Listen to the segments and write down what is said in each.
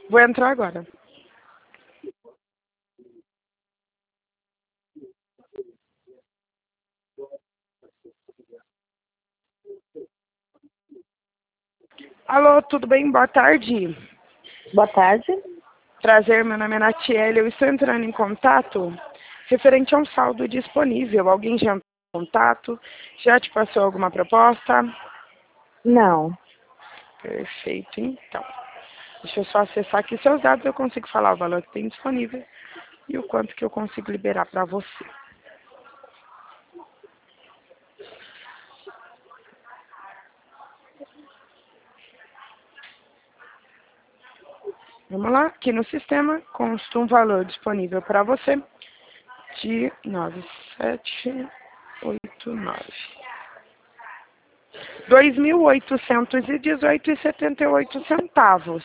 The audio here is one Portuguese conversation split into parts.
Vou entrar agora. Alô, tudo bem? Boa tarde. Boa tarde. Prazer, meu nome é Natiele. Eu estou entrando em contato referente a um saldo disponível. Alguém já entrou em contato? Já te passou alguma proposta? Não. Perfeito, então. Deixa eu só acessar aqui seus dados, eu consigo falar o valor que tem disponível e o quanto que eu consigo liberar para você. Vamos lá, aqui no sistema consta um valor disponível para você de 9.789. R$ 2.818,78.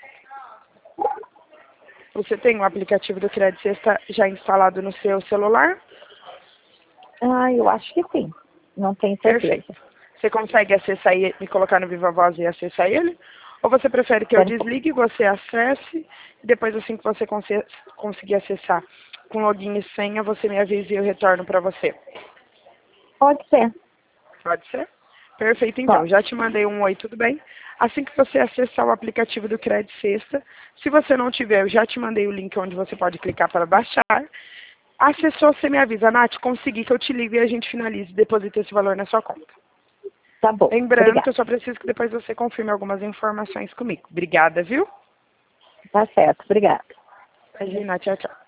Você tem o aplicativo do Crédito Sexta já instalado no seu celular? Eu acho que sim. Não tenho certeza. Perfeito. Você consegue acessar e me colocar no Viva Voz e acessar ele? Ou você prefere que eu desligue, você acesse, e depois assim que você conseguir acessar com login e senha, você me avisa e eu retorno para você? Pode ser. Pode ser? Perfeito, então. Pode. Já te mandei um oi, tudo bem? Assim que você acessar o aplicativo do Crédito Sexta, se você não tiver, eu já te mandei o link onde você pode clicar para baixar. Acessou, você me avisa, Nath, consegui que eu te ligue e a gente finalize e deposite esse valor na sua conta. Tá bom. Lembrando Obrigada. que eu só preciso que depois você confirme algumas informações comigo. Obrigada, viu? Tá certo. Obrigada. Imagina, tchau, tchau.